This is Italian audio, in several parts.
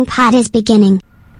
Pod is beginning.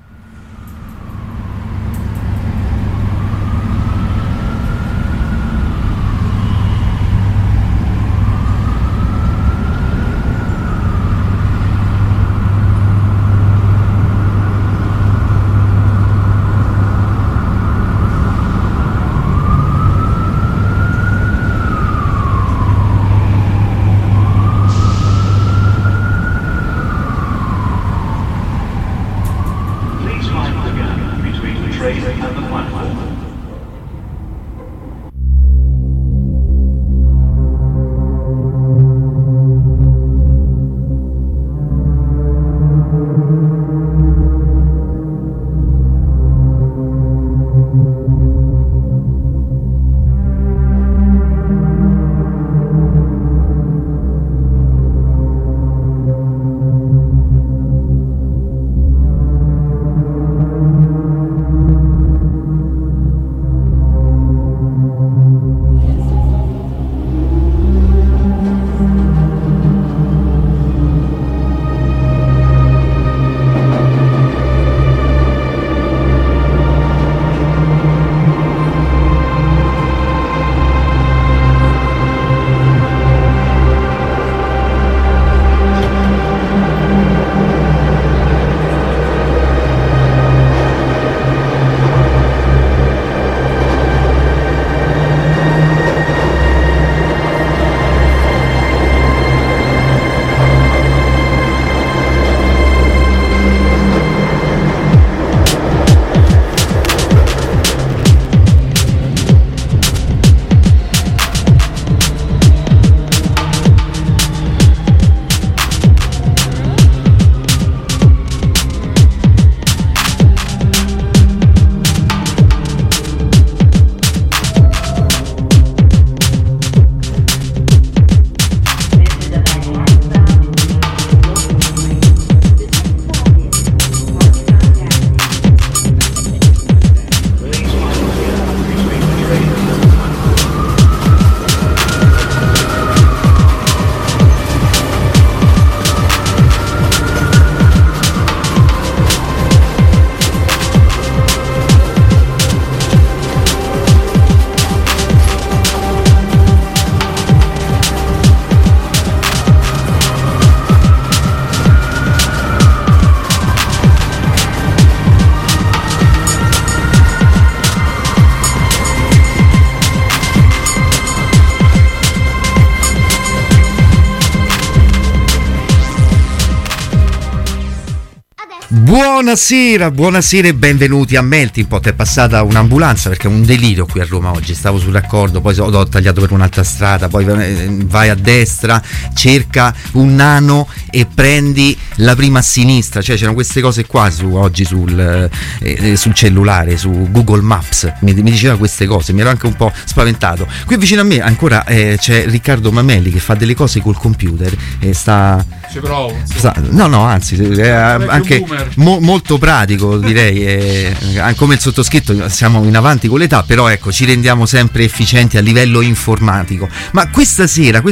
Buonasera e benvenuti a Melting Pot. È passata un'ambulanza perché è un delirio qui a Roma oggi. Stavo sul raccordo, poi ho tagliato per un'altra strada, poi vai a destra, cerca un nano e prendi la prima a sinistra. Cioè c'erano queste cose qua oggi sul cellulare, su Google Maps, mi diceva queste cose, mi ero anche un po' spaventato. Qui vicino a me ancora c'è Riccardo Mamelli che fa delle cose col computer e ci provo. No, anzi, è anche molto pratico, direi. Come il sottoscritto siamo in avanti con l'età, però ecco, ci rendiamo sempre efficienti a livello informatico. Ma questa sera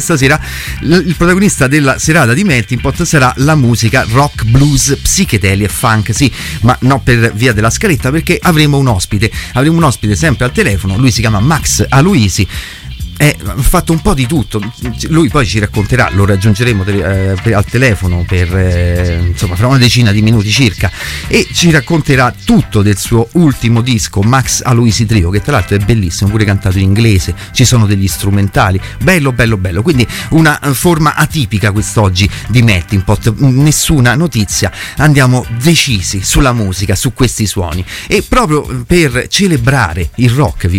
il protagonista della serata di Melting Pot sarà la musica rock, blues, psichedeli e funk, sì, ma no per via della scaletta, perché avremo un ospite sempre al telefono. Lui si chiama Max Aloisi. Ha fatto un po' di tutto, lui poi ci racconterà, lo raggiungeremo al telefono per fra una decina di minuti circa, e ci racconterà tutto del suo ultimo disco Max Aloisi Trio, che tra l'altro è bellissimo, pure cantato in inglese, ci sono degli strumentali, bello, quindi una forma atipica quest'oggi di Melting Pot, nessuna notizia, andiamo decisi sulla musica, su questi suoni, e proprio per celebrare il rock,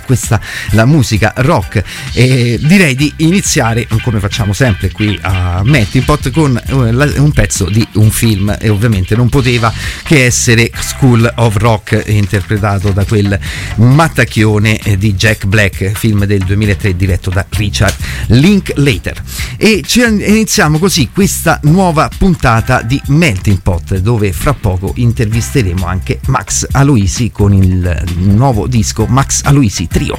la musica rock, direi di iniziare, come facciamo sempre qui a Melting Pot, con un pezzo di un film, e ovviamente non poteva che essere School of Rock, interpretato da quel mattacchione di Jack Black, film del 2003 diretto da Richard Linklater. E iniziamo così questa nuova puntata di Melting Pot, dove fra poco intervisteremo anche Max Aloisi con il nuovo disco Max Aloisi Trio.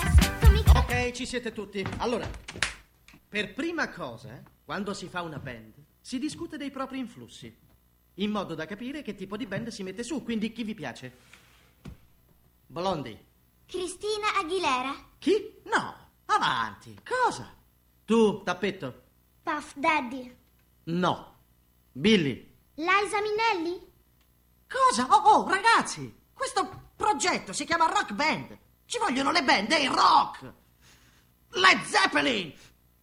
Ci siete tutti. Allora, per prima cosa, quando si fa una band, si discute dei propri influssi. in modo da capire che tipo di band si mette su. Quindi chi vi piace? Blondie. Christina Aguilera. Chi? No, avanti. Cosa? Tu, Tappetto. Puff Daddy. No. Billy. Liza Minnelli. Cosa? Oh, ragazzi, questo progetto si chiama Rock Band. Ci vogliono le band e il rock. Led Zeppelin.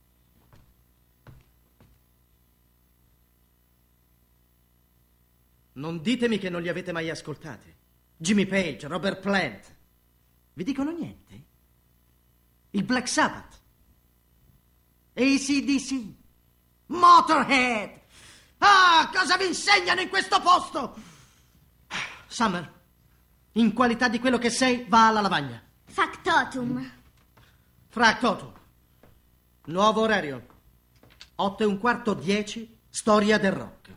Non ditemi che non li avete mai ascoltati. Jimmy Page, Robert Plant. Vi dicono niente? Il Black Sabbath. AC/DC. Motorhead. Ah, cosa vi insegnano in questo posto? Summer, in qualità di quello che sei, va alla lavagna. Factotum. Fractotum. Nuovo orario. 8:15, 10, storia del rock.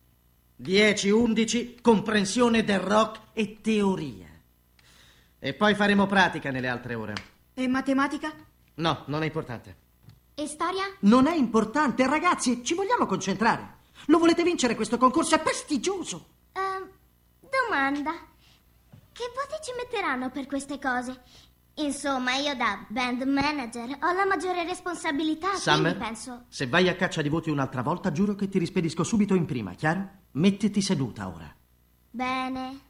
10-11, comprensione del rock e teoria. E poi faremo pratica nelle altre ore. E matematica? No, non è importante. E storia? Non è importante, ragazzi, ci vogliamo concentrare. Lo volete vincere questo concorso? È prestigioso. Domanda. Che voti ci metteranno per queste cose? Insomma, io da band manager ho la maggiore responsabilità, Summer, quindi penso... se vai a caccia di voti un'altra volta, giuro che ti rispedisco subito in prima, chiaro? Mettiti seduta ora. Bene.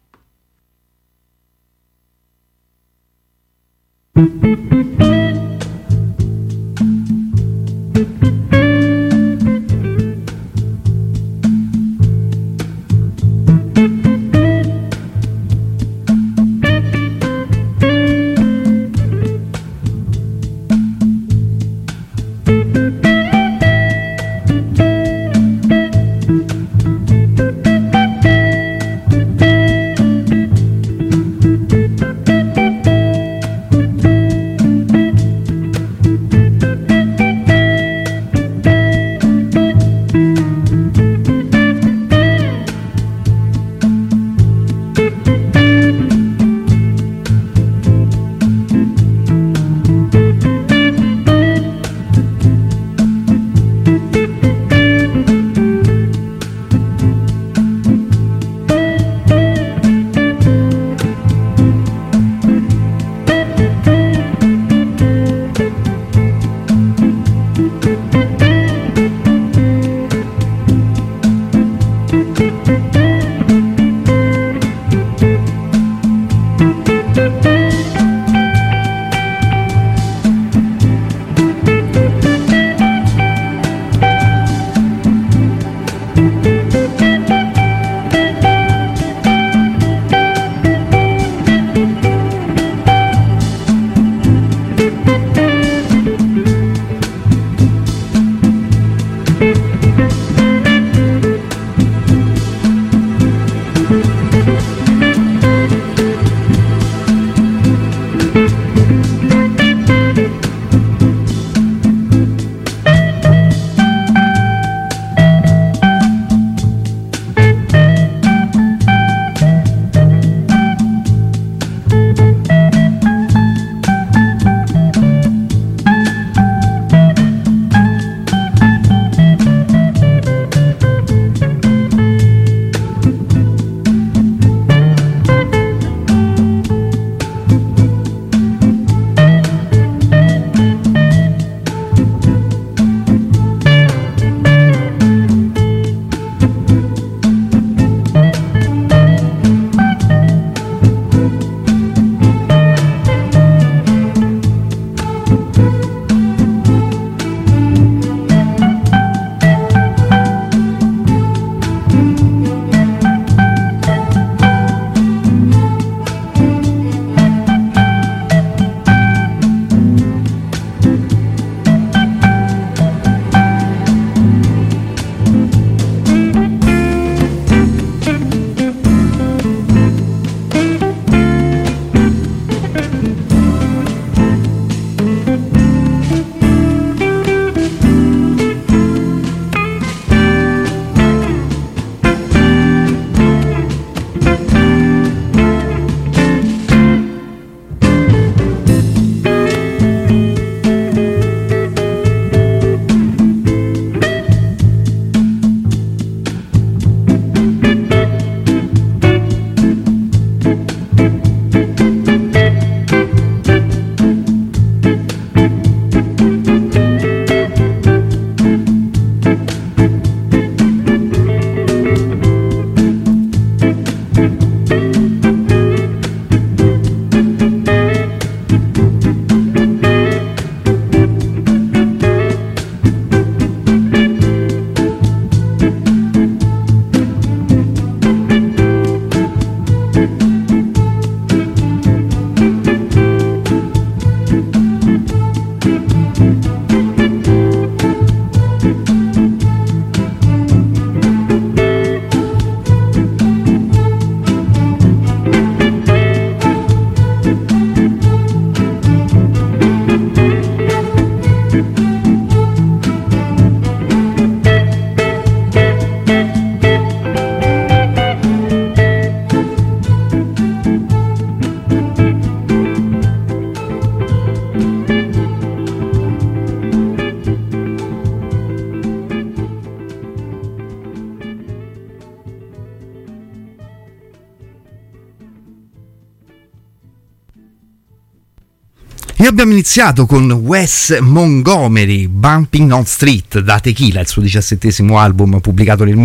E abbiamo iniziato con Wes Montgomery, Bumping on Street, da Tequila, il suo 17° album pubblicato nel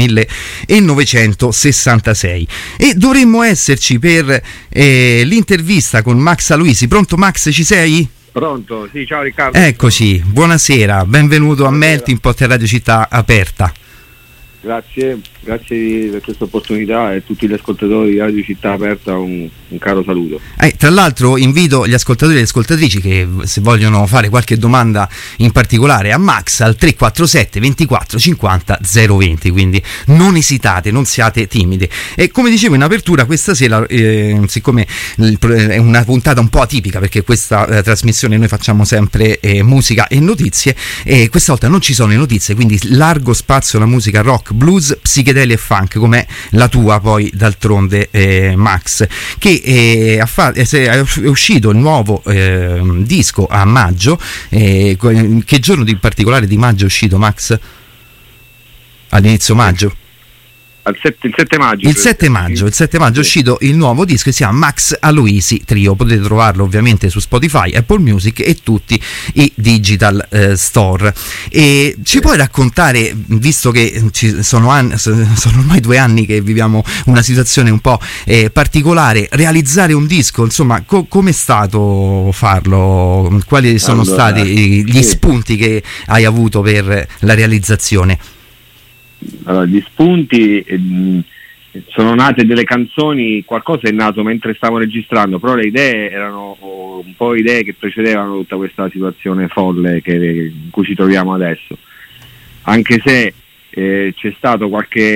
1966. E dovremmo esserci per l'intervista con Max Aloisi. Pronto Max, ci sei? Pronto, sì, ciao Riccardo. Eccoci, buonasera, benvenuto a Melting Pot Radio Città Aperta. Grazie per questa opportunità e a tutti gli ascoltatori di Radio Città Aperta un caro saluto. Tra l'altro invito gli ascoltatori e le ascoltatrici che se vogliono fare qualche domanda in particolare a Max al 347 24 50 020, quindi non esitate, non siate timidi. E come dicevo in apertura, questa sera siccome è una puntata un po' atipica, perché questa trasmissione noi facciamo sempre musica e notizie, e questa volta non ci sono le notizie, quindi largo spazio alla musica rock, blues, psichedelia e funk, come la tua poi d'altronde, Max, che è uscito il nuovo disco a maggio. Che giorno in particolare di maggio è uscito, Max? All'inizio maggio? Il 7 maggio. Il 7 maggio è uscito il nuovo disco, che si chiama Max Aloisi Trio. Potete trovarlo ovviamente su Spotify, Apple Music e tutti i digital store. E ci puoi raccontare, visto che sono ormai 2 anni che viviamo una situazione un po' particolare, realizzare un disco, insomma, com'è stato farlo? Quali sono stati gli spunti che hai avuto per la realizzazione? Allora, gli spunti, sono nate delle canzoni, qualcosa è nato mentre stavo registrando, però le idee erano un po' idee che precedevano tutta questa situazione folle in cui ci troviamo adesso, anche se c'è stato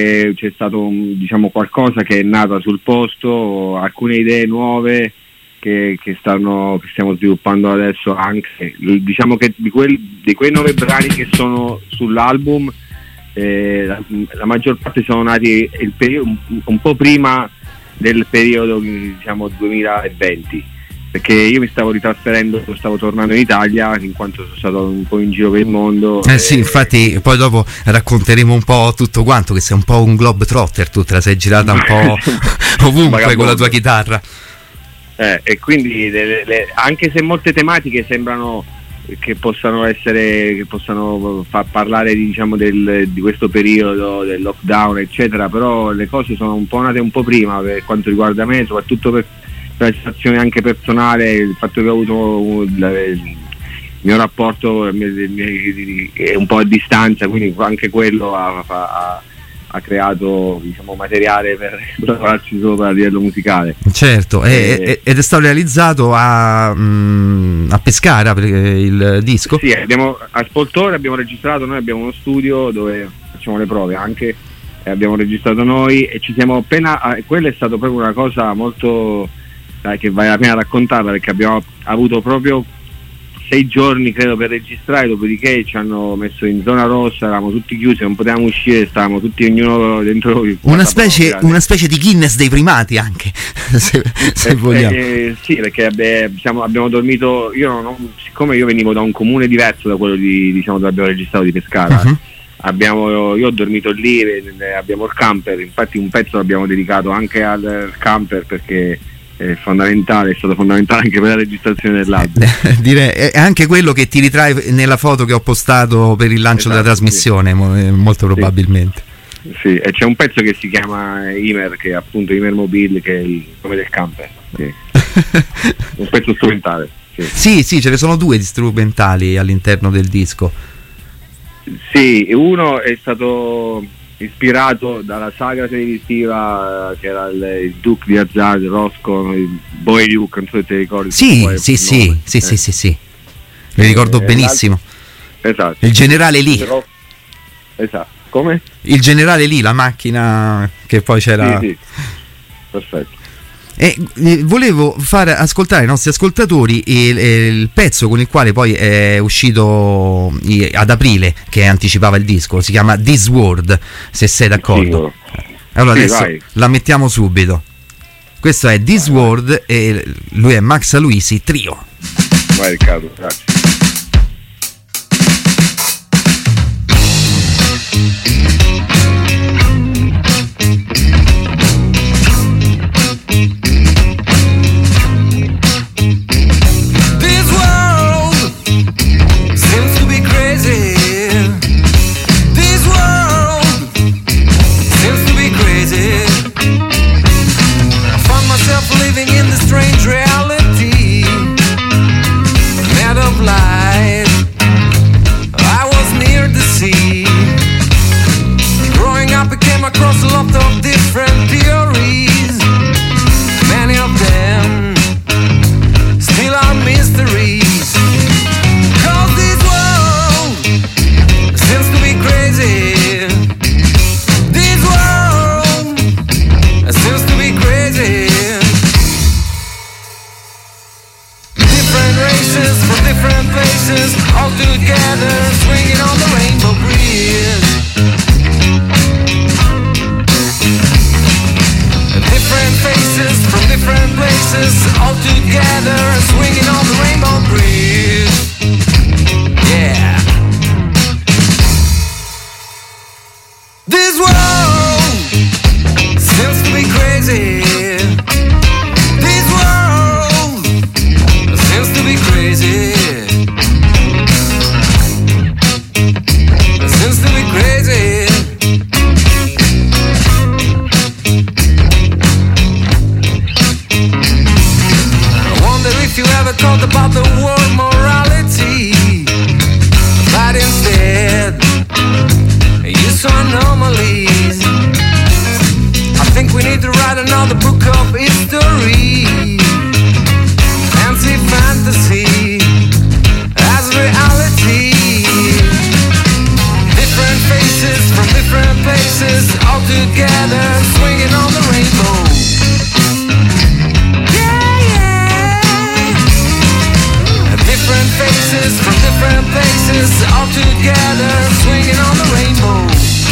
diciamo qualcosa che è nato sul posto, alcune idee nuove che stiamo sviluppando adesso, anche diciamo che di quei 9 brani che sono sull'album, la maggior parte sono nati un po' prima del periodo, diciamo 2020, perché io mi stavo stavo tornando in Italia, in quanto sono stato un po' in giro per il mondo. Sì, infatti poi dopo racconteremo un po' tutto quanto, che sei un po' un globetrotter, tu te la sei girata un po' ovunque con la tua chitarra. E quindi anche se molte tematiche sembrano che possano far parlare diciamo di questo periodo del lockdown eccetera, però le cose sono un po' nate un po' prima per quanto riguarda me, soprattutto per la situazione anche personale, il fatto che ho avuto il mio rapporto è un po' a distanza, quindi anche quello ha creato, diciamo, materiale per lavorarci sopra a livello musicale. Certo, ed è stato realizzato a Pescara il disco? Sì, a Spoltore abbiamo registrato, noi abbiamo uno studio dove facciamo le prove anche, abbiamo registrato noi e ci siamo quello è stato proprio una cosa molto che vale la pena raccontarla, perché abbiamo avuto proprio 6 giorni credo per registrare, dopodiché ci hanno messo in zona rossa, eravamo tutti chiusi, non potevamo uscire, stavamo tutti ognuno dentro una specie di Guinness dei primati anche se vogliamo. Sì, perché abbiamo dormito, siccome io venivo da un comune diverso da quello dove abbiamo registrato di Pescara, io ho dormito lì, abbiamo il camper, infatti un pezzo l'abbiamo dedicato anche al camper, perché è stato fondamentale anche per la registrazione dell'album. Direi è anche quello che ti ritrae nella foto che ho postato per il lancio della trasmissione, molto probabilmente. Sì, e c'è un pezzo che si chiama Imer, che è appunto Imer Mobile, che è il nome del camper. Sì. Un pezzo strumentale. Sì, ce ne sono 2 di strumentali all'interno del disco. Sì, uno è stato ispirato dalla saga televisiva che era il Duke di Hazzard, Roscoe, il Boy Luke, non so se ti ricordi. Sì, mi ricordo benissimo. Esatto. Il generale Lee. Esatto. Come? Il generale Lee, la macchina che poi c'era. Sì. Perfetto. E volevo far ascoltare ai nostri ascoltatori il pezzo con il quale poi è uscito ad aprile, che anticipava il disco, si chiama This World, se sei d'accordo. Allora adesso la mettiamo subito. Questo è This World e lui è Max Aloisi Trio. Vai Riccardo, grazie. This world Different faces from different places, all together, swinging on the rainbow bridge. Yeah. This world seems to be crazy. This world seems to be crazy. Seems to be crazy. I wonder if you ever thought about the word morality, but instead you saw anomalies. I think we need to write another book of history and see fantasy as reality. Different faces from different places, all together, swinging on the rainbow. Yeah, yeah. Different faces from different places, all together, swinging on the rainbow.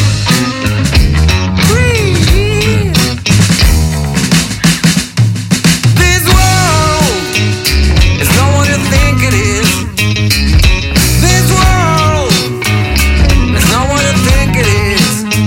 This world is not what you think it is. This world is not what you think it is.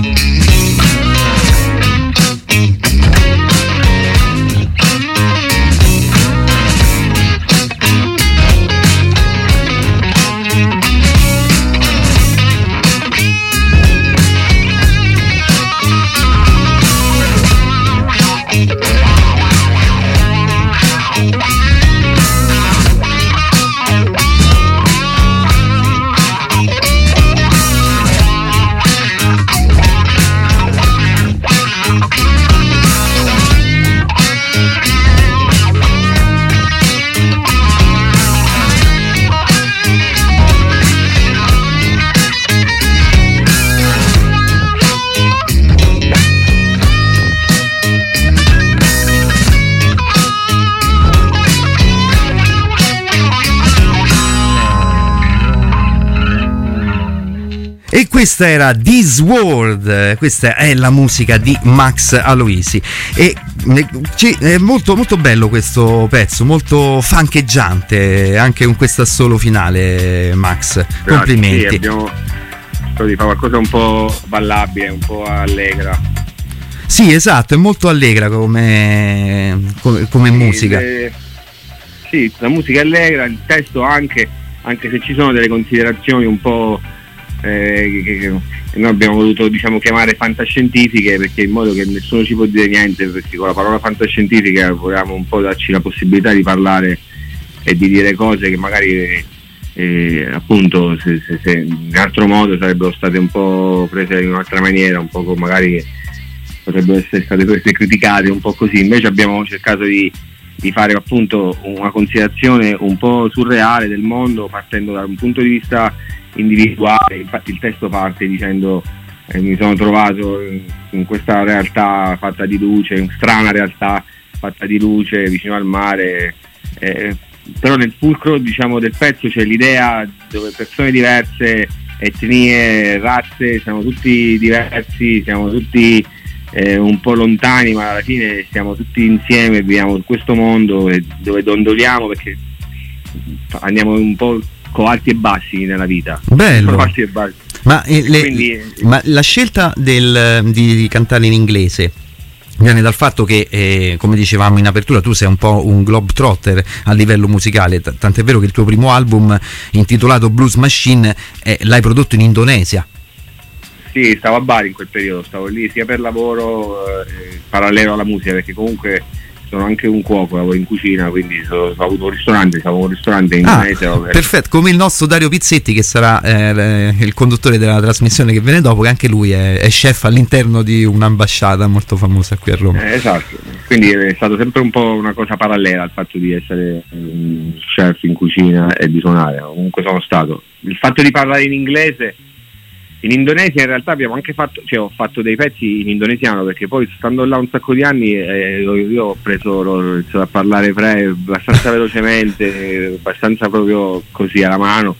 E questa era This World, questa è la musica di Max Aloisi e è molto molto bello questo pezzo, molto fancheggiante anche con questo assolo finale, Max. Grazie, complimenti. Sì, abbiamo spero di fare qualcosa un po' ballabile, un po' allegra. Sì, esatto, è molto allegra come musica. Sì, la musica è allegra, il testo anche se ci sono delle considerazioni un po' che noi abbiamo voluto, diciamo, chiamare fantascientifiche, perché in modo che nessuno ci può dire niente, perché con la parola fantascientifica volevamo un po' darci la possibilità di parlare e di dire cose che magari appunto se in altro modo sarebbero state un po' prese in un'altra maniera, un po' magari potrebbero essere state prese criticate, un po' così. Invece abbiamo cercato di fare appunto una considerazione un po' surreale del mondo, partendo da un punto di vista individuale. Infatti il testo parte dicendo mi sono trovato in questa realtà fatta di luce, strana realtà fatta di luce vicino al mare, però nel fulcro, diciamo, del pezzo c'è l'idea dove persone diverse, etnie, razze, siamo tutti diversi, siamo tutti un po' lontani, ma alla fine siamo tutti insieme, viviamo in questo mondo dove dondoliamo, perché andiamo un po' con alti e bassi nella vita. Bello. Alti e bassi. Ma, quindi, ma la scelta di cantare in inglese viene dal fatto che, come dicevamo in apertura, tu sei un po' un globetrotter a livello musicale, tant'è vero che il tuo primo album intitolato Blues Machine l'hai prodotto in Indonesia. Sì, stavo a Bari in quel periodo, stavo lì sia per lavoro parallelo alla musica, perché comunque sono anche un cuoco, lavoro in cucina, quindi ho avuto un ristorante, stavo un ristorante in Indonesia. Perfetto, come il nostro Dario Pizzetti, che sarà il conduttore della trasmissione che viene dopo, che anche lui è chef all'interno di un'ambasciata molto famosa qui a Roma. Esatto, quindi è stato sempre un po' una cosa parallela al fatto di essere un chef in cucina e di suonare. Comunque sono stato. Il fatto di parlare in inglese in Indonesia, in realtà abbiamo anche fatto, ho fatto dei pezzi in indonesiano, perché poi stando là un sacco di anni io ho iniziato a parlare abbastanza velocemente, abbastanza proprio così alla mano,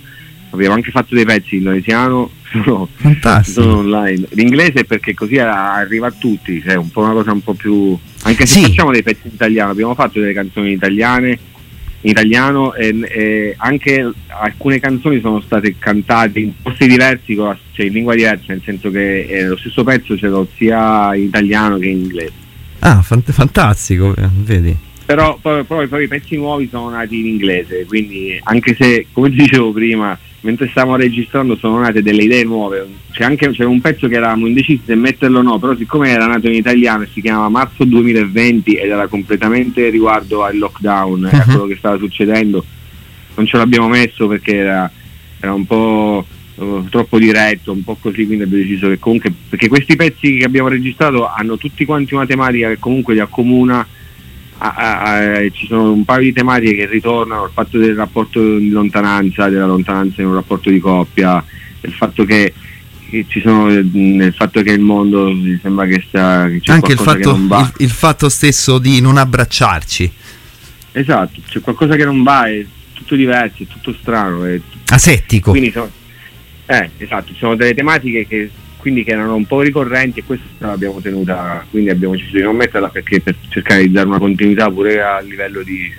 abbiamo anche fatto dei pezzi in indonesiano, fantastico, sono online. L'inglese perché così arriva a tutti, cioè un po' una cosa un po' più, anche se facciamo dei pezzi in italiano, abbiamo fatto delle canzoni italiane in italiano e anche alcune canzoni sono state cantate in posti diversi, cioè in lingua diversa, nel senso che lo stesso pezzo ce l'ho sia in italiano che in inglese. Fantastico, vedi. Però poi i pezzi nuovi sono nati in inglese, quindi anche se, come ti dicevo prima, mentre stavamo registrando sono nate delle idee nuove. C'è un pezzo che eravamo indecisi se metterlo o no, però siccome era nato in italiano e si chiamava Marzo 2020 ed era completamente riguardo al lockdown e a quello che stava succedendo, non ce l'abbiamo messo perché era un po' troppo diretto, un po' così, quindi abbiamo deciso che comunque, perché questi pezzi che abbiamo registrato hanno tutti quanti una tematica che comunque li accomuna. Ci sono un paio di tematiche che ritornano, il fatto del rapporto di lontananza, della lontananza in un rapporto di coppia, il fatto che ci sono, il fatto che il mondo mi sembra che c'è anche qualcosa che non va. Il fatto stesso di non abbracciarci, esatto, c'è qualcosa che non va, è tutto diverso, è tutto strano, è asettico, quindi esatto, ci sono delle tematiche che erano un po' ricorrenti e questa l'abbiamo tenuta, quindi abbiamo deciso di non metterla perché per cercare di dare una continuità pure a livello di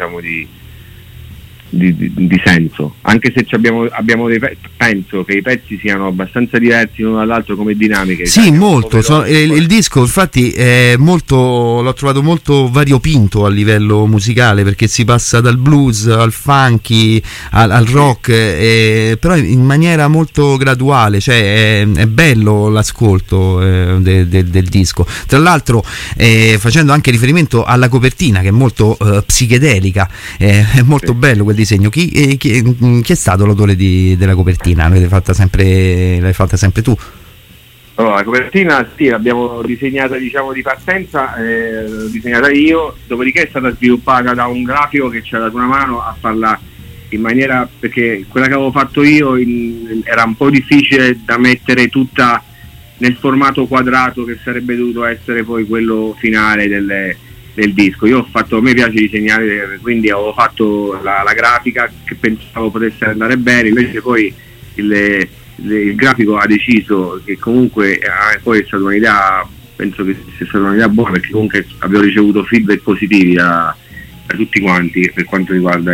senso, anche se abbiamo penso che i pezzi siano abbastanza diversi l'uno dall'altro come dinamiche. Sì, molto. Il disco infatti è molto, l'ho trovato molto variopinto a livello musicale, perché si passa dal blues al funky al rock, però in maniera molto graduale, cioè è bello l'ascolto del disco. Tra l'altro facendo anche riferimento alla copertina che è molto psichedelica, è molto bello quel disegno. Chi è stato l'autore della copertina? L'hai fatta sempre tu? Allora, la copertina sì, l'abbiamo disegnata di partenza, l'ho disegnata io, dopodiché è stata sviluppata da un grafico che ci ha dato una mano a farla in maniera, perché quella che avevo fatto io era un po' difficile da mettere tutta nel formato quadrato che sarebbe dovuto essere poi quello finale del disco. A me piace disegnare, quindi avevo fatto la grafica che pensavo potesse andare bene, invece poi il grafico ha deciso che comunque poi è stata un'idea, penso che sia stata un'idea buona, perché comunque abbiamo ricevuto feedback positivi da tutti quanti per quanto riguarda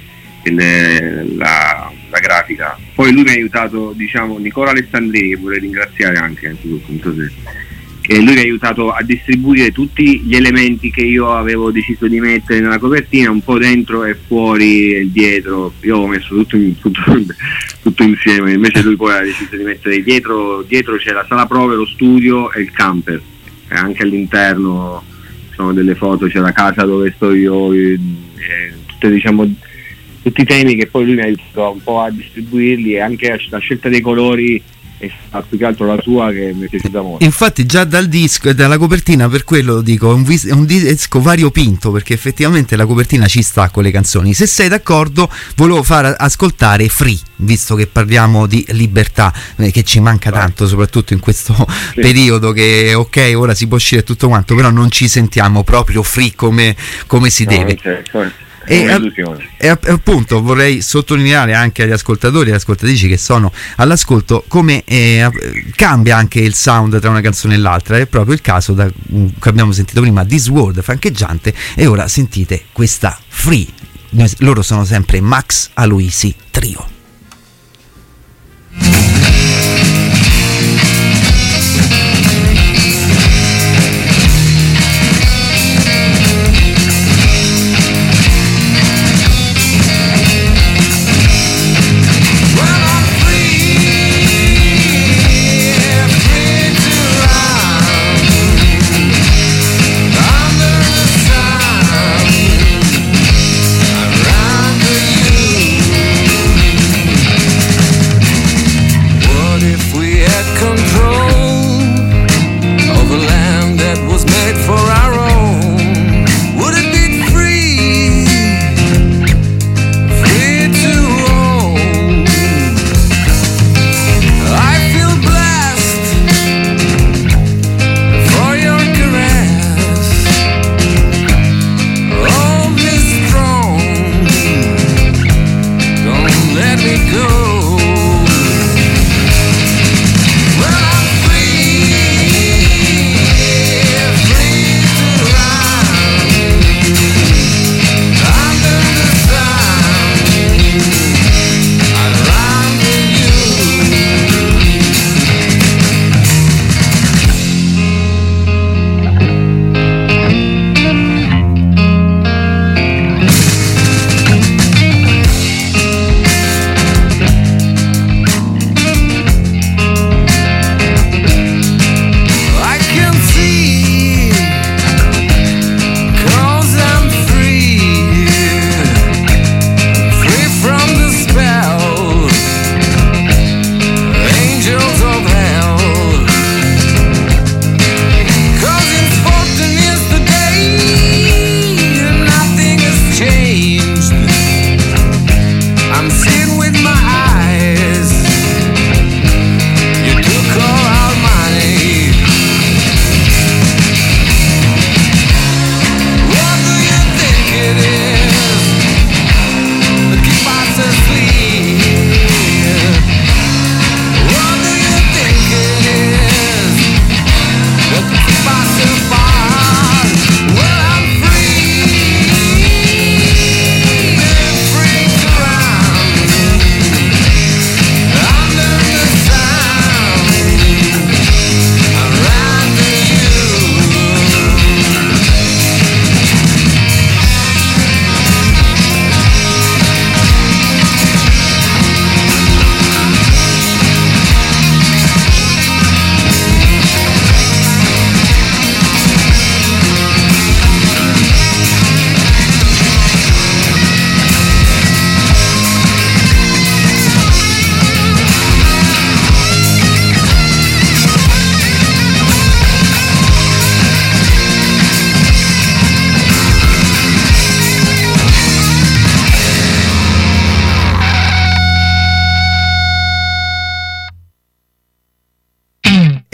la grafica. Poi lui mi ha aiutato, Nicola Alessandrini, che vorrei ringraziare anche e lui mi ha aiutato a distribuire tutti gli elementi che io avevo deciso di mettere nella copertina, un po' dentro e fuori e dietro. Io avevo messo tutto insieme, invece lui poi ha deciso di mettere dietro c'è la sala prove, lo studio e il camper, e anche all'interno sono delle foto, c'è la casa dove sto io, tutti i temi che poi lui mi ha aiutato un po' a distribuirli, e anche la scelta dei colori è stata più che altro la sua, che mi è piaciuta molto. Infatti già dal disco e dalla copertina, per quello dico, è un disco variopinto, perché effettivamente la copertina ci sta con le canzoni. Se sei d'accordo, volevo far ascoltare Free, visto che parliamo di libertà, che ci manca tanto, soprattutto in questo periodo, che ok, ora si può uscire tutto quanto, però non ci sentiamo proprio free come si deve. E appunto vorrei sottolineare anche agli ascoltatori e alle ascoltatrici che sono all'ascolto come cambia anche il sound tra una canzone e l'altra. È proprio il caso che abbiamo sentito prima, This World, francheggiante, e ora sentite questa Free. Loro sono sempre Max Aloisi Trio. Around you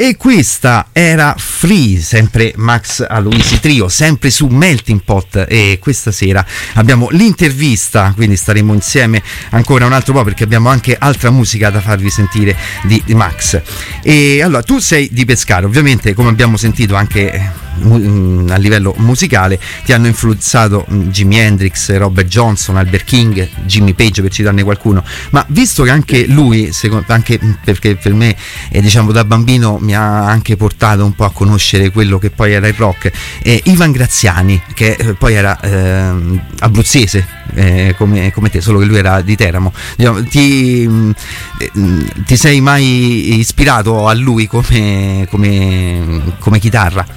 E questa era Free, sempre Max Aloisi Trio, sempre su Melting Pot, e questa sera abbiamo l'intervista, quindi staremo insieme ancora un altro po' perché abbiamo anche altra musica da farvi sentire di Max. E allora, tu sei di Pescara, ovviamente, come abbiamo sentito anche a livello musicale ti hanno influenzato Jimi Hendrix, Robert Johnson, Albert King, Jimmy Page, per citarne qualcuno, ma visto che anche lui, anche perché per me diciamo da bambino mi ha anche portato un po' a conoscere quello che poi era il rock, Ivan Graziani, che poi era abruzzese come te, solo che lui era di Teramo, diciamo, ti sei mai ispirato a lui come chitarra?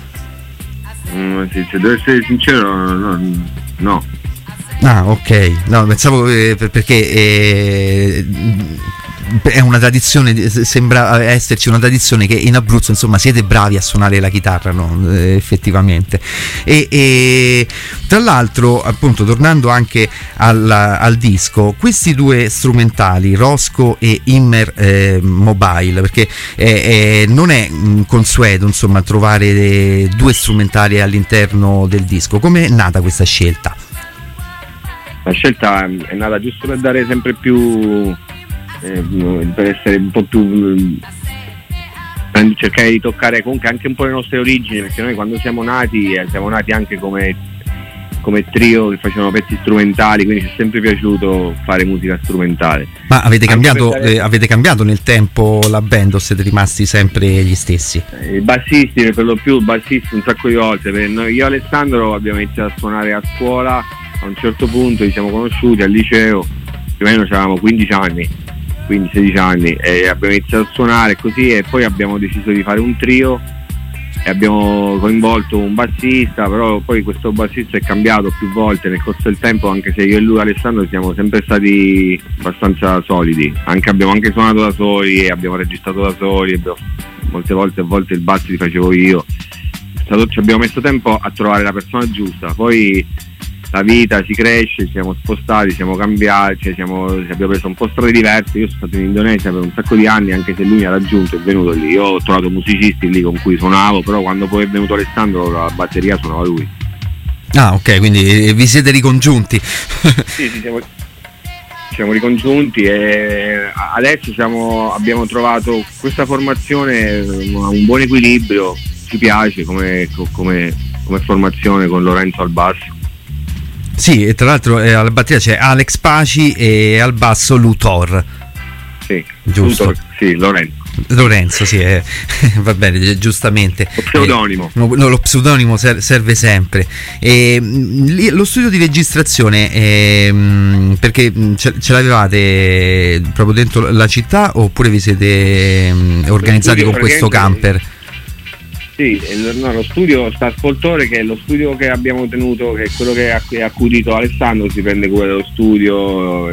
Sì, se devo essere sincero, no. Ah, ok, no, pensavo perché è una tradizione, sembra esserci una tradizione che in Abruzzo, insomma, siete bravi a suonare la chitarra, no? Effettivamente. E tra l'altro, appunto, tornando anche al disco, questi due strumentali, Roscoe e Immer Mobile, perché non è consueto, insomma, trovare due strumentali all'interno del disco. Come è nata questa scelta? La scelta è nata giusto per dare sempre più, per essere un po' più, per cercare di toccare comunque anche un po' le nostre origini, perché noi quando siamo nati anche come trio che facevano pezzi strumentali, quindi ci è sempre piaciuto fare musica strumentale. Ma avete cambiato nel tempo la band o siete rimasti sempre gli stessi? I bassisti, per lo più bassisti un sacco di volte, io e Alessandro abbiamo iniziato a suonare a scuola, a un certo punto ci siamo conosciuti al liceo, più o meno avevamo 15-16 anni, e abbiamo iniziato a suonare così, e poi abbiamo deciso di fare un trio e abbiamo coinvolto un bassista, però poi questo bassista è cambiato più volte nel corso del tempo, anche se io e lui, Alessandro, siamo sempre stati abbastanza solidi, abbiamo anche suonato da soli e abbiamo registrato da soli, a volte il basso li facevo io, ci abbiamo messo tempo a trovare la persona giusta, poi la vita si cresce, ci siamo spostati, siamo cambiati, abbiamo preso un po' strade diverse. Io sono stato in Indonesia per un sacco di anni, anche se lui mi ha raggiunto, è venuto lì. Io ho trovato musicisti lì con cui suonavo, però quando poi è venuto Alessandro la batteria suonava lui. Ah, ok, quindi vi siete ricongiunti. Sì, siamo ricongiunti e adesso abbiamo trovato questa formazione, un buon equilibrio, ci piace come formazione, con Lorenzo al basso. Sì, e tra l'altro alla batteria c'è Alex Paci e al basso Luthor. Sì, giusto. Luthor, sì, Lorenzo, sì, va bene, giustamente. Lo pseudonimo. Lo pseudonimo serve sempre. Lo studio di registrazione, perché ce l'avevate proprio dentro la città oppure vi siete organizzati con questo camper? Sì, lo studio sta a Spoltore, che è lo studio che abbiamo tenuto, che è quello che ha accudito Alessandro, si prende cura dello studio,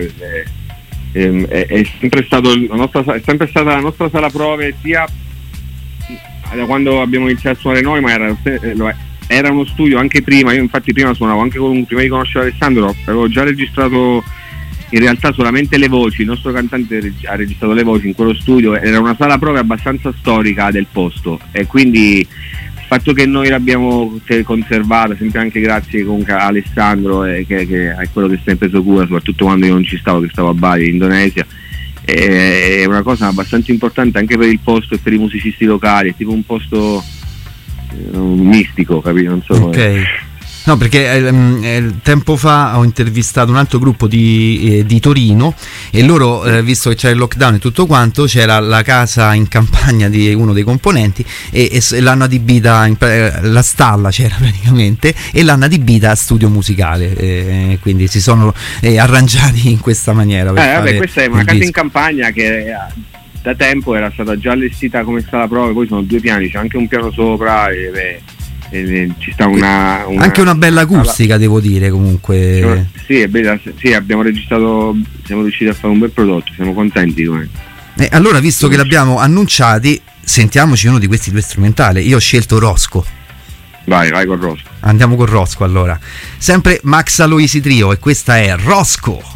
è sempre stata la nostra sala prove, sia da quando abbiamo iniziato a suonare noi, ma era uno studio anche prima. Io infatti prima suonavo anche prima di conoscere Alessandro, avevo già registrato in realtà solamente le voci, il nostro cantante ha registrato le voci in quello studio, era una sala prove abbastanza storica del posto, e quindi il fatto che noi l'abbiamo conservata, sempre anche grazie comunque a Alessandro, che è quello che si è preso cura, soprattutto quando io non ci stavo, che stavo a Bali, in Indonesia, è una cosa abbastanza importante anche per il posto e per i musicisti locali, è tipo un posto mistico, capito? Non so. Ok. No, perché tempo fa ho intervistato un altro gruppo di Torino, e loro, visto che c'era il lockdown e tutto quanto, c'era la casa in campagna di uno dei componenti e l'hanno adibita, la stalla c'era praticamente, e l'hanno adibita a studio musicale, quindi si sono arrangiati in questa maniera. Questa è una casa in campagna che da tempo era stata già allestita come sala prove, poi sono 2 piani, c'è anche un piano sopra ci sta anche una bella acustica, devo dire, comunque. Sì, è bella, sì, abbiamo registrato, siamo riusciti a fare un bel prodotto, siamo contenti. Allora, visto che l'abbiamo annunciati, sentiamoci uno di questi due strumentali. Io ho scelto Roscoe. Vai con Roscoe. Andiamo con Roscoe, allora. Sempre Max Aloisi Trio, e questa è Roscoe.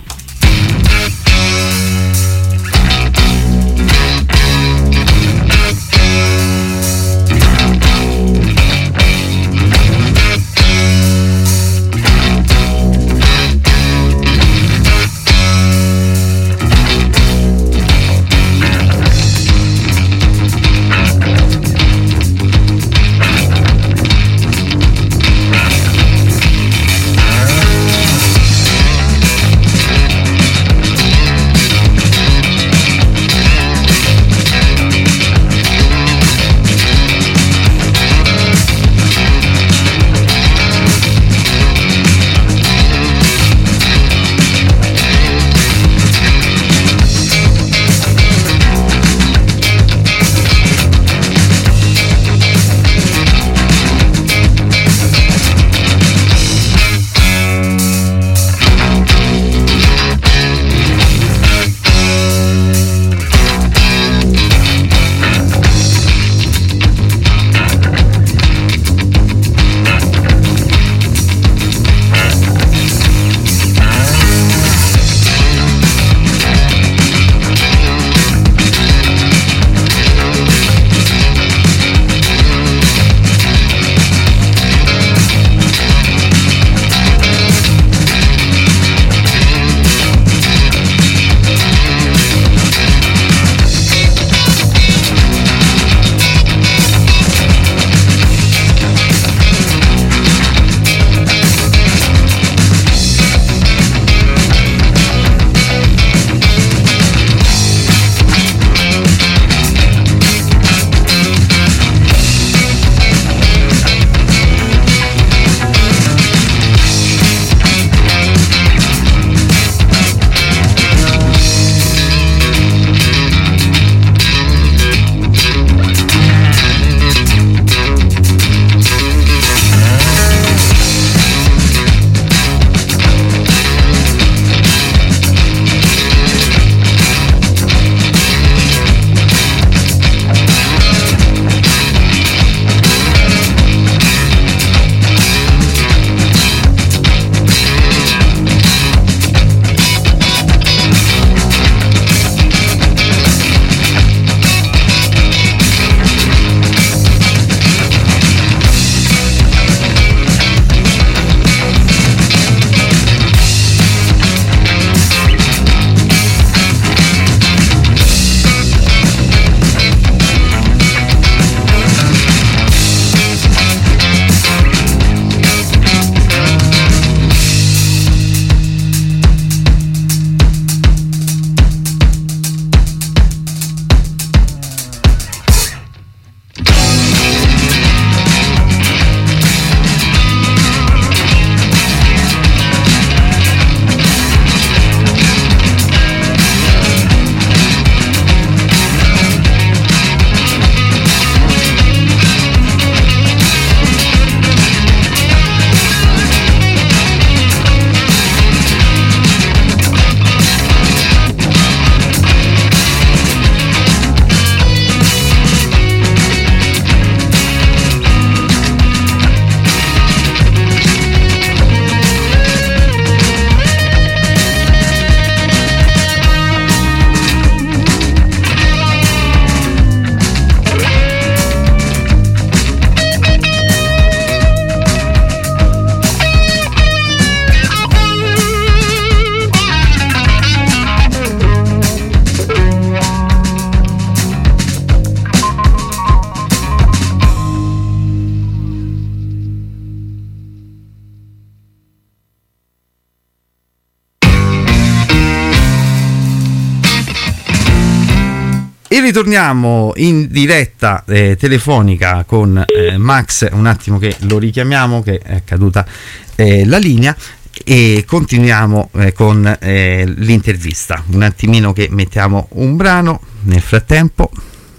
E ritorniamo in diretta telefonica con Max, un attimo che lo richiamiamo, che è caduta la linea, e continuiamo con l'intervista. Un attimino che mettiamo un brano nel frattempo.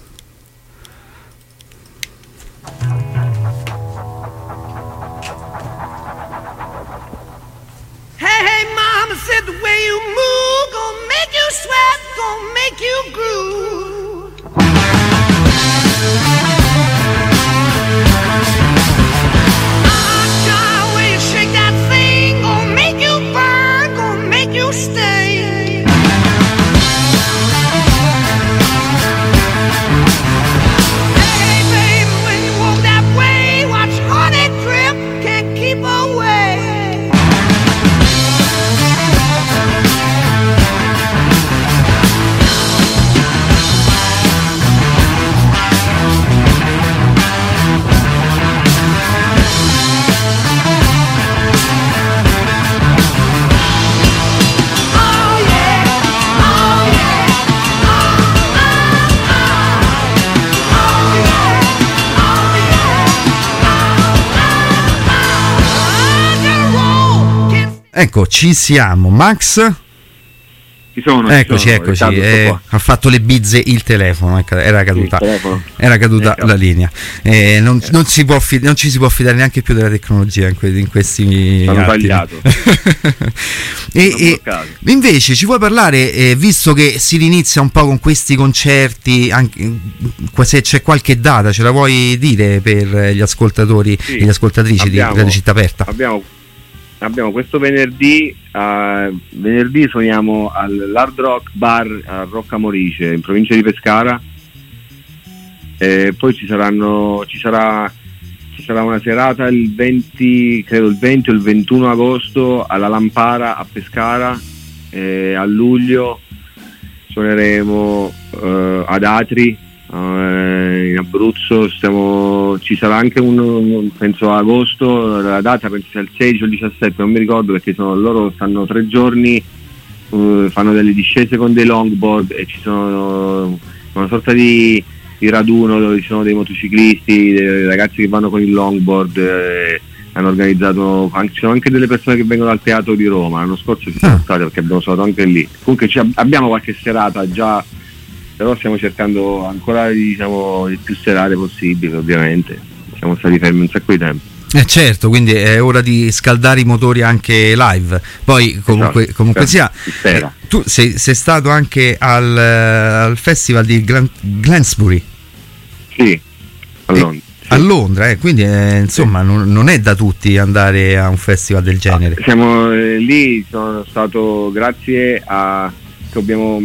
Hey, mama said the way you move gonna make you sweat, gonna make you groove. Child, way you shake that thing gonna make you burn, gonna make you stay. Hey, baby, when you walk that way, watch honey drip, can't keep away. Ecco, ci siamo. Max? Ci sono. Eccoci. Ha fatto le bizze il telefono, ecco, era caduta la linea. Non ci si può fidare neanche più della tecnologia in questi Sono attimi. tagliato. e invece ci vuoi parlare, visto che si rinizia un po' con questi concerti, anche, se c'è qualche data, ce la vuoi dire per gli ascoltatori e le ascoltatrici di Radio Città Aperta? Abbiamo questo venerdì suoniamo all'Hard Rock Bar a Roccamorice, in provincia di Pescara, e poi ci sarà una serata il 20 o il 21 agosto alla Lampara a Pescara, a luglio suoneremo ad Atri, in Abruzzo. Ci sarà anche penso agosto, la data penso sia il 16 o il 17, non mi ricordo, perché loro stanno 3 giorni, fanno delle discese con dei longboard e ci sono una sorta di raduno dove ci sono dei motociclisti, dei ragazzi che vanno con il longboard, hanno organizzato ci sono anche delle persone che vengono dal teatro di Roma. L'anno scorso ci sono state, perché abbiamo suonato anche lì. Comunque abbiamo qualche serata già, però stiamo cercando ancora di più serate possibili, ovviamente. Siamo stati fermi un sacco di tempo. Certo, quindi è ora di scaldare i motori anche live. Poi comunque sia, tu sei stato anche al festival di Glastonbury. Sì, a Londra. A Londra, quindi insomma non è da tutti andare a un festival del genere. Siamo lì, sono stato grazie a che abbiamo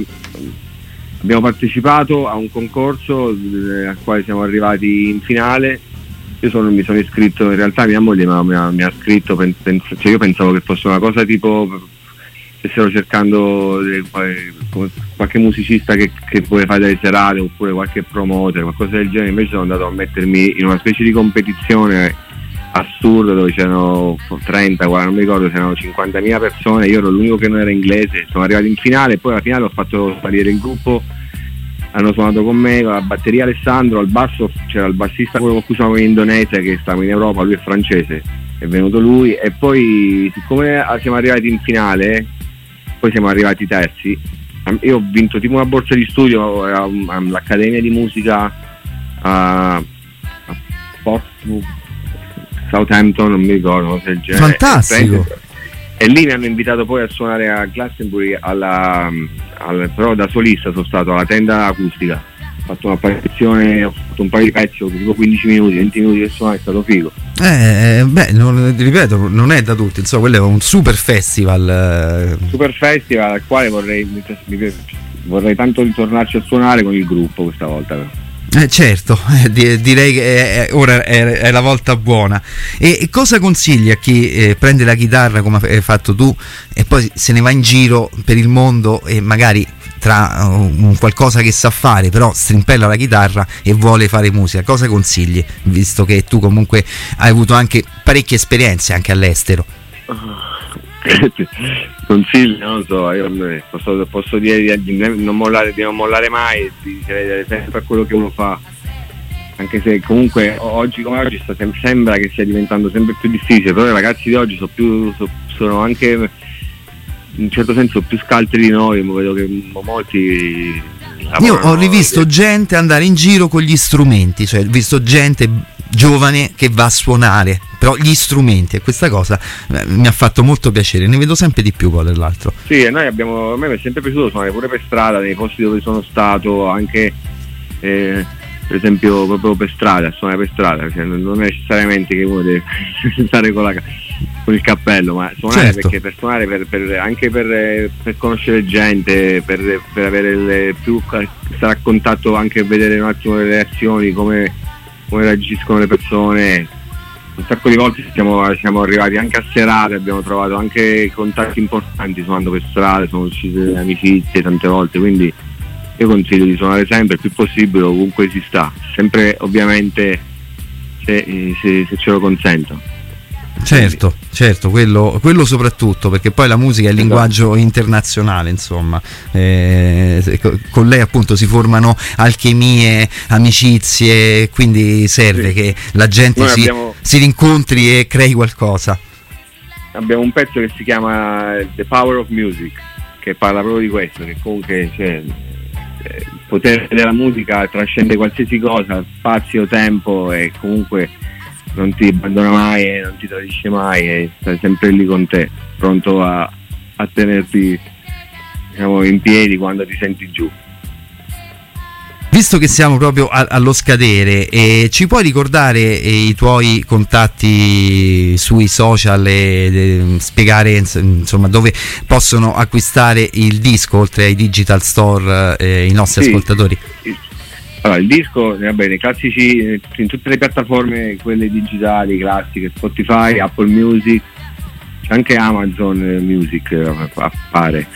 partecipato a un concorso al quale siamo arrivati in finale. Mi sono iscritto, in realtà mia moglie mi ha scritto, io pensavo che fosse una cosa tipo stessero cercando qualche musicista che vuole fare delle serate, oppure qualche promoter, qualcosa del genere. Invece sono andato a mettermi in una specie di competizione assurda dove c'erano 30, 40, non mi ricordo, c'erano 50.000 persone, io ero l'unico che non era inglese. Sono arrivato in finale, poi alla finale ho fatto salire il gruppo, hanno suonato con me, con la batteria Alessandro, al basso c'era il bassista, quello con cui suonavo in Indonesia, che stava in Europa, lui è francese, è venuto lui, e poi siccome siamo arrivati in finale, poi siamo arrivati terzi, io ho vinto tipo una borsa di studio all'Accademia di Musica a Portsmouth, Southampton, non mi ricordo, cosa del genere. Fantastico! E lì mi hanno invitato poi a suonare a Glastonbury però da solista sono stato alla tenda acustica. Ho fatto un'apparizione, ho fatto un paio di pezzi, tipo 15 minuti, 20 minuti che suonare, è stato figo. Ripeto, non è da tutti, insomma, quello è un super festival. Super festival al quale vorrei tanto ritornarci a suonare con il gruppo questa volta, però. Certo, direi che ora è la volta buona. E cosa consigli a chi prende la chitarra come hai fatto tu e poi se ne va in giro per il mondo e magari tra un qualcosa che sa fare però strimpella la chitarra e vuole fare musica? Cosa consigli, visto che tu comunque hai avuto anche parecchie esperienze anche all'estero? Consigli, non lo so, io posso dire di non mollare mai, di credere sempre a quello che uno fa, anche se comunque oggi come oggi sembra che stia diventando sempre più difficile, però i ragazzi di oggi sono anche in un certo senso più scaltri di noi, vedo che molti io ho rivisto gente andare in giro con gli strumenti, cioè ho visto gente giovane che va a suonare, però gli strumenti, e questa cosa mi ha fatto molto piacere, ne vedo sempre di più poi dell'altro. Sì, e noi a me è sempre piaciuto suonare pure per strada, nei posti dove sono stato, anche per esempio proprio per strada, suonare per strada, cioè non necessariamente che uno deve stare con il cappello, ma suonare, certo. Perché per suonare anche per conoscere gente, per avere più stare a contatto, anche vedere un attimo le reazioni, come reagiscono le persone. Un sacco di volte siamo arrivati anche a serate, abbiamo trovato anche contatti importanti suonando per strada, sono uscite amicizie tante volte, quindi io consiglio di suonare sempre il più possibile ovunque si sta, sempre ovviamente se ce lo consentono. Certo, quello soprattutto, perché poi la musica è il linguaggio internazionale, insomma, con lei appunto si formano alchimie, amicizie, quindi serve che la gente si rincontri e crei qualcosa. Abbiamo un pezzo che si chiama The Power of Music, che parla proprio di questo, che comunque il potere della musica trascende qualsiasi cosa, spazio, tempo, e comunque non ti abbandona mai e non ti tradisce mai, e sta sempre lì con te, pronto a tenerti, diciamo, in piedi quando ti senti giù. Visto che siamo proprio allo scadere, ci puoi ricordare i tuoi contatti sui social e spiegare insomma dove possono acquistare il disco, oltre ai digital store, i nostri ascoltatori? Allora, il disco, nei classici, in tutte le piattaforme, quelle digitali classiche, Spotify, Apple Music, c'è anche Amazon Music, appare.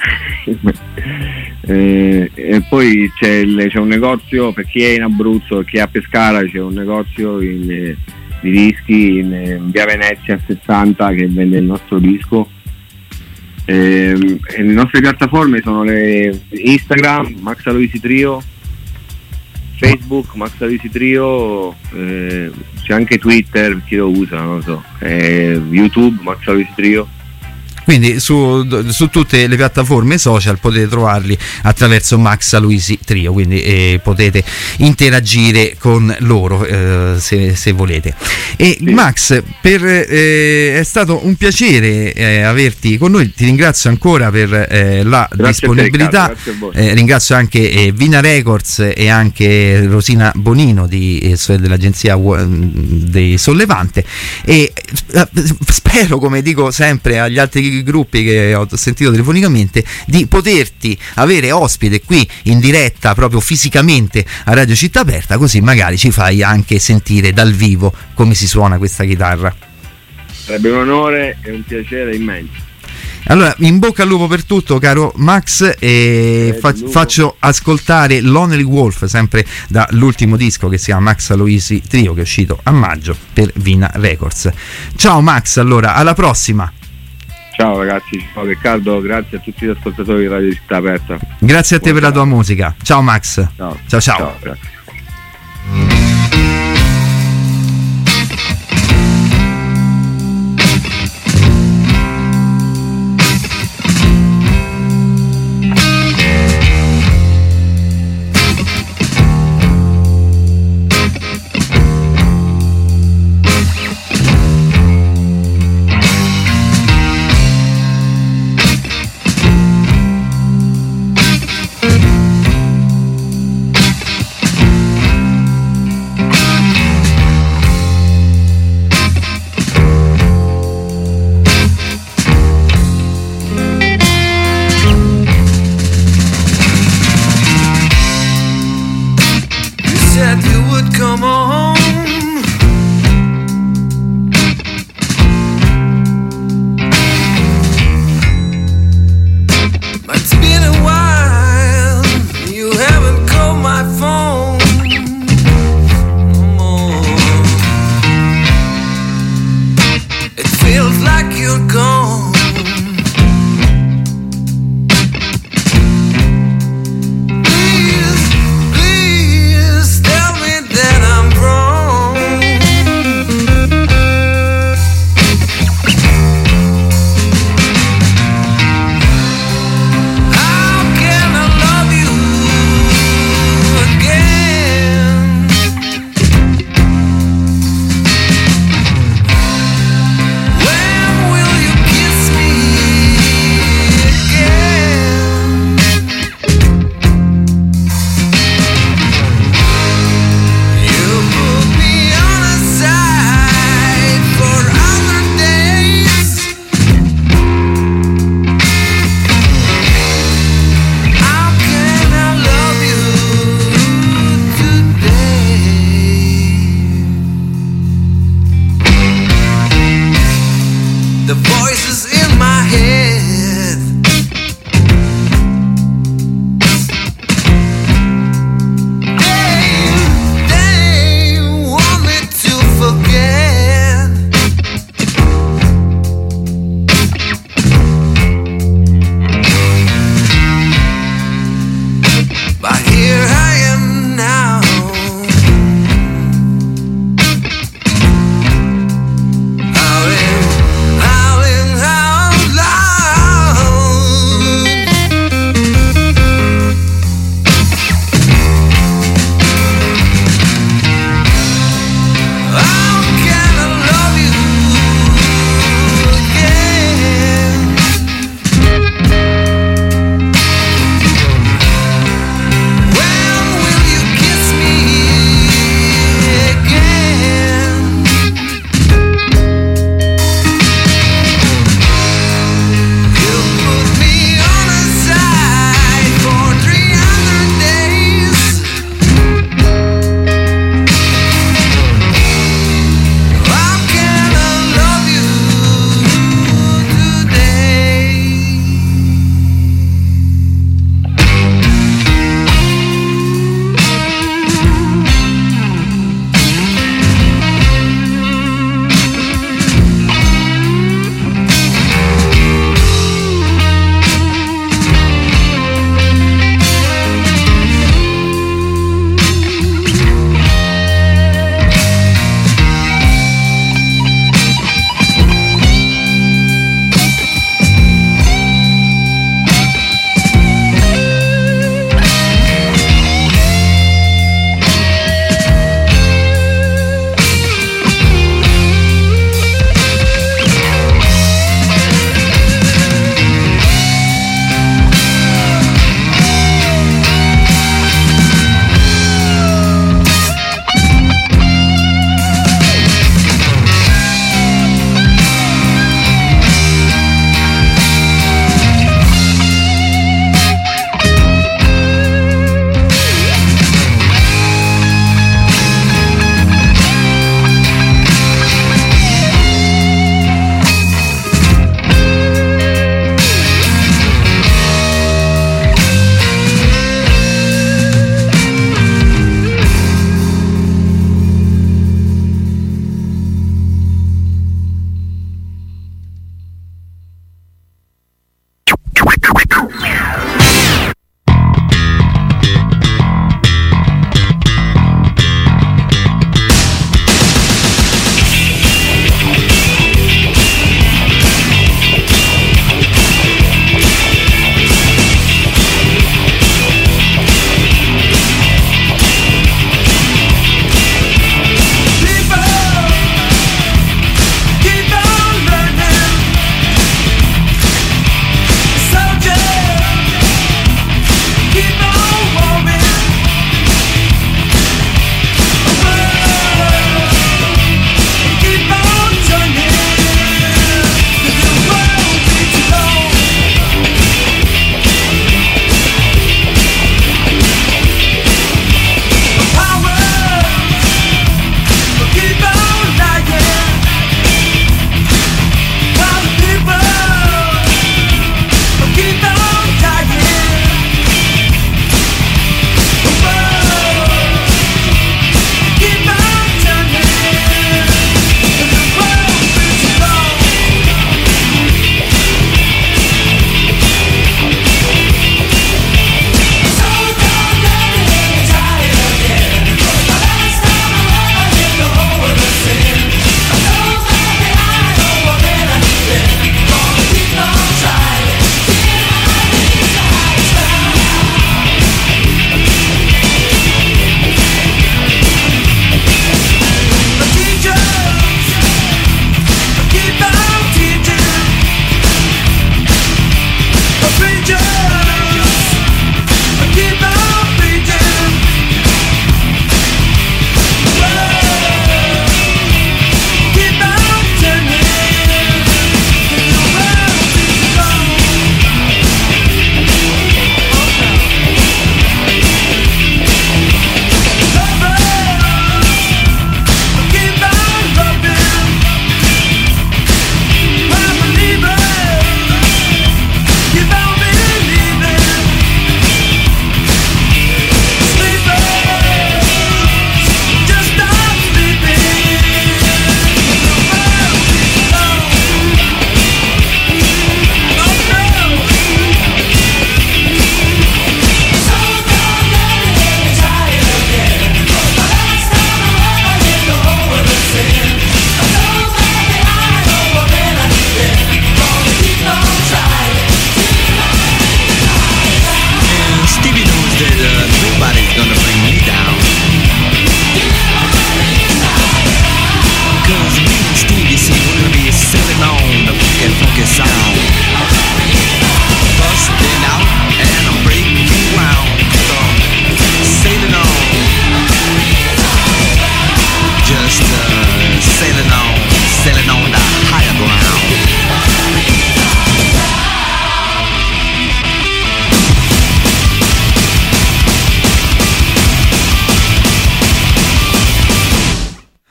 E poi c'è un negozio, per chi è in Abruzzo, chi è a Pescara, c'è un negozio di dischi in via Venezia 60 che vende il nostro disco. E le nostre piattaforme sono le Instagram, Max Aloisi Trio, Facebook, Max Aloisi Trio, c'è anche Twitter, chi lo usa, non lo so, YouTube, Max Aloisi Trio. Quindi su tutte le piattaforme social potete trovarli attraverso Max Aloisi Trio, quindi potete interagire con loro se volete. E sì. Max, è stato un piacere averti con noi, ti ringrazio ancora per la disponibilità, ringrazio anche Vina Records e anche Rosina Bonino dell'agenzia dei Sollevante, e spero, come dico sempre agli altri gruppi che ho sentito telefonicamente, di poterti avere ospite qui in diretta, proprio fisicamente a Radio Città Aperta, così magari ci fai anche sentire dal vivo come si suona questa chitarra. Sarebbe un onore e un piacere immenso. Allora, in bocca al lupo per tutto, caro Max, e faccio ascoltare Lonely Wolf, sempre dall'ultimo disco che si chiama Max Aloisi Trio, che è uscito a maggio per Vina Records. Ciao Max, allora, alla prossima. Ciao ragazzi, ciao Riccardo, grazie a tutti gli ascoltatori di Radio Città Aperta. Grazie a te per la tua musica. Ciao Max. Ciao. Ciao, grazie.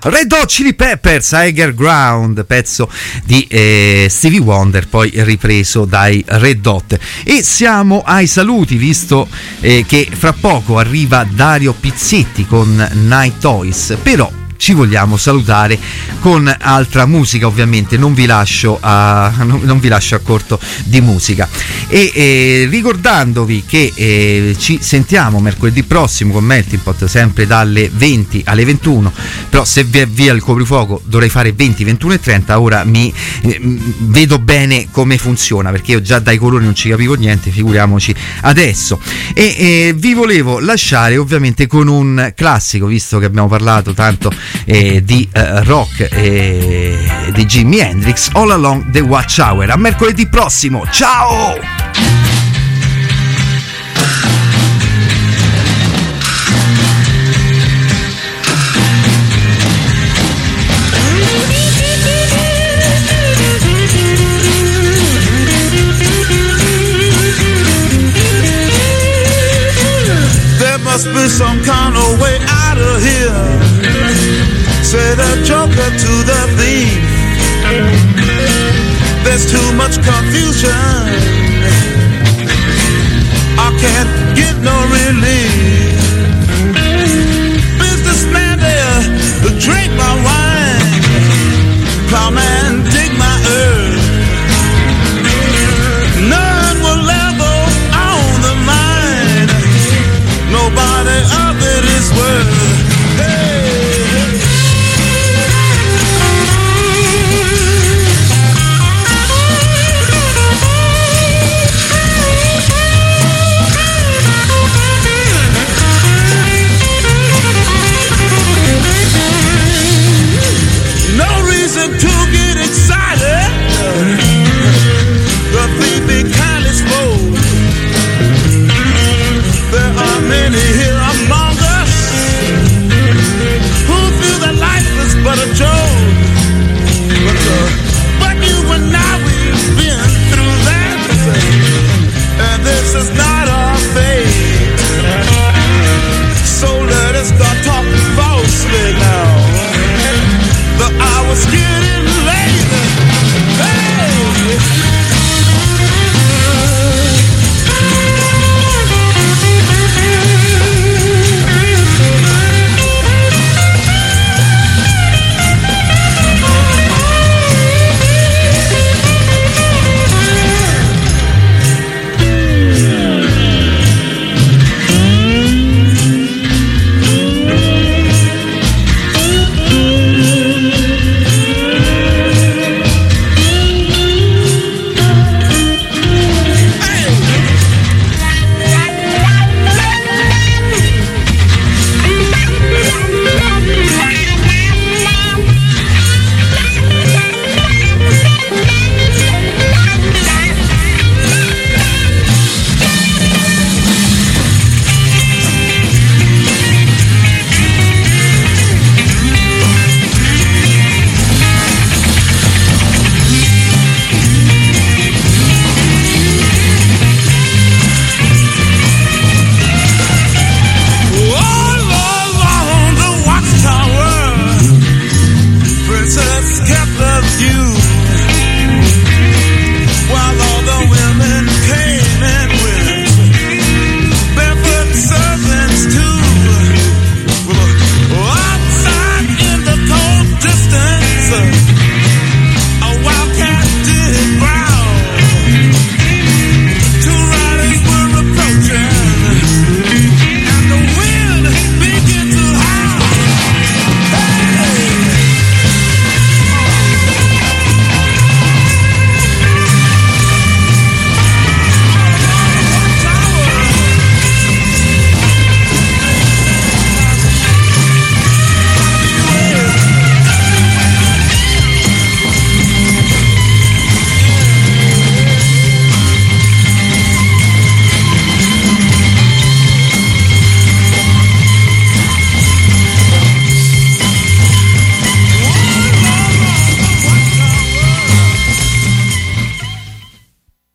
Red Hot Chili Peppers, Higher Ground, pezzo di Stevie Wonder, poi ripreso dai Red Hot. E siamo ai saluti, visto che fra poco arriva Dario Pizzetti con Night Toys, però ci vogliamo salutare con altra musica, ovviamente non vi lascio a corto di musica, e ricordandovi che ci sentiamo mercoledì prossimo con Melting Pot, sempre dalle 20 alle 21, però se vi è via il coprifuoco dovrei fare 20, 21 e 30. Ora mi vedo bene come funziona, perché io già dai colori non ci capivo niente, figuriamoci adesso. E vi volevo lasciare ovviamente con un classico, visto che abbiamo parlato tanto di rock di Jimi Hendrix, All Along the Watchtower. A mercoledì prossimo, ciao! There must be some kind of way out of here. Said a joker to the thief. There's too much confusion. I can't get no relief. Businessman there, the drink my wife.